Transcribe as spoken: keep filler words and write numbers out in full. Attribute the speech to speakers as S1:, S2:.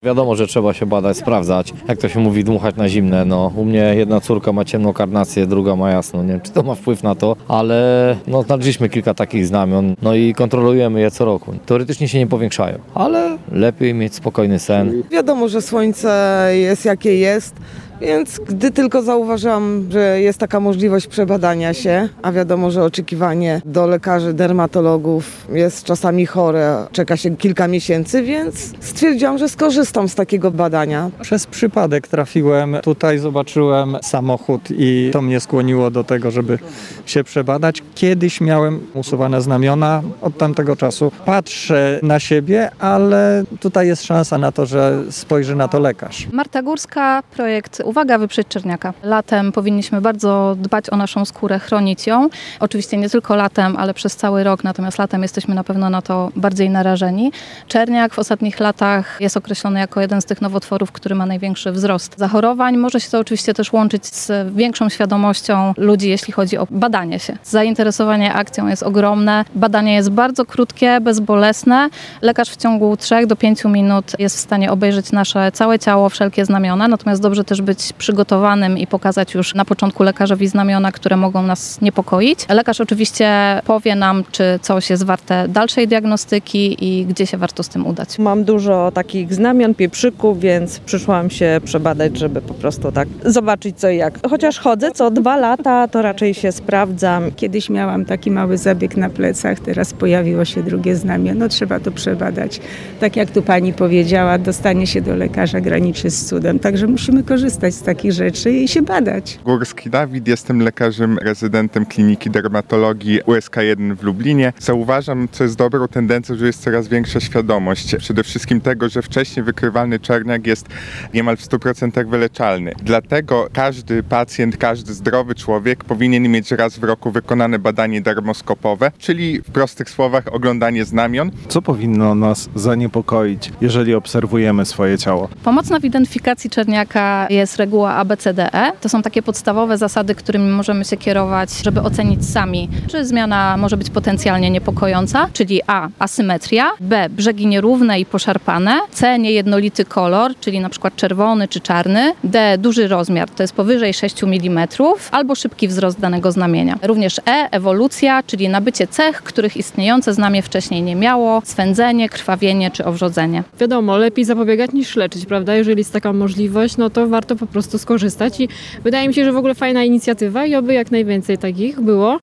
S1: Wiadomo, że trzeba się badać, sprawdzać, jak to się mówi, dmuchać na zimne. No, u mnie jedna córka ma ciemną karnację, druga ma jasną. Nie wiem, czy to ma wpływ na to, ale no, znaleźliśmy kilka takich znamion, no i kontrolujemy je co roku. Teoretycznie się nie powiększają, ale lepiej mieć spokojny sen.
S2: Wiadomo, że słońce jest jakie jest, więc gdy tylko zauważyłam, że jest taka możliwość przebadania się, a wiadomo, że oczekiwanie do lekarzy, dermatologów jest czasami chore, czeka się kilka miesięcy, więc stwierdziłam, że skorzystam z takiego badania.
S3: Przez przypadek trafiłem tutaj, zobaczyłem samochód i to mnie skłoniło do tego, żeby się przebadać. Kiedyś miałem usuwane znamiona, od tamtego czasu patrzę na siebie, ale tutaj jest szansa na to, że spojrzy na to lekarz.
S4: Marta Górska, projekt Uwaga, wyprzedź czerniaka. Latem powinniśmy bardzo dbać o naszą skórę, chronić ją. Oczywiście nie tylko latem, ale przez cały rok, natomiast latem jesteśmy na pewno na to bardziej narażeni. Czerniak w ostatnich latach jest określony jako jeden z tych nowotworów, który ma największy wzrost zachorowań. Może się to oczywiście też łączyć z większą świadomością ludzi, jeśli chodzi o badanie się. Zainteresowanie akcją jest ogromne. Badanie jest bardzo krótkie, bezbolesne. Lekarz w ciągu trzech do pięciu minut jest w stanie obejrzeć nasze całe ciało, wszelkie znamiona, natomiast dobrze też być przygotowanym i pokazać już na początku lekarzowi znamiona, które mogą nas niepokoić. Lekarz oczywiście powie nam, czy coś jest warte dalszej diagnostyki i gdzie się warto z tym udać.
S5: Mam dużo takich znamion, pieprzyków, więc przyszłam się przebadać, żeby po prostu tak zobaczyć co i jak. Chociaż chodzę co dwa lata, to raczej się sprawdzam.
S6: Kiedyś miałam taki mały zabieg na plecach, teraz pojawiło się drugie znamie. No trzeba to przebadać. Tak jak tu pani powiedziała, dostanie się do lekarza graniczy z cudem, także musimy korzystać z takich rzeczy i się badać.
S7: Górski Dawid, jestem lekarzem rezydentem Kliniki Dermatologii U S K jeden w Lublinie. Zauważam, co jest dobrą tendencją, że jest coraz większa świadomość. Przede wszystkim tego, że wcześniej wykrywalny czerniak jest niemal w stu procentach wyleczalny. Dlatego każdy pacjent, każdy zdrowy człowiek powinien mieć raz w roku wykonane badanie dermoskopowe, czyli w prostych słowach oglądanie znamion.
S8: Co powinno nas zaniepokoić, jeżeli obserwujemy swoje ciało?
S4: Pomocna w identyfikacji czerniaka jest reguła A B C D E. To są takie podstawowe zasady, którymi możemy się kierować, żeby ocenić sami, czy zmiana może być potencjalnie niepokojąca, czyli A. Asymetria, B. Brzegi nierówne i poszarpane, C. Niejednolity kolor, czyli na przykład czerwony czy czarny, D. Duży rozmiar, to jest powyżej sześciu milimetrów, albo szybki wzrost danego znamienia. Również E. Ewolucja, czyli nabycie cech, których istniejące znamie wcześniej nie miało, swędzenie, krwawienie czy owrzodzenie.
S9: Wiadomo, lepiej zapobiegać niż leczyć, prawda? Jeżeli jest taka możliwość, no to warto po prostu skorzystać i wydaje mi się, że w ogóle fajna inicjatywa i oby jak najwięcej takich było.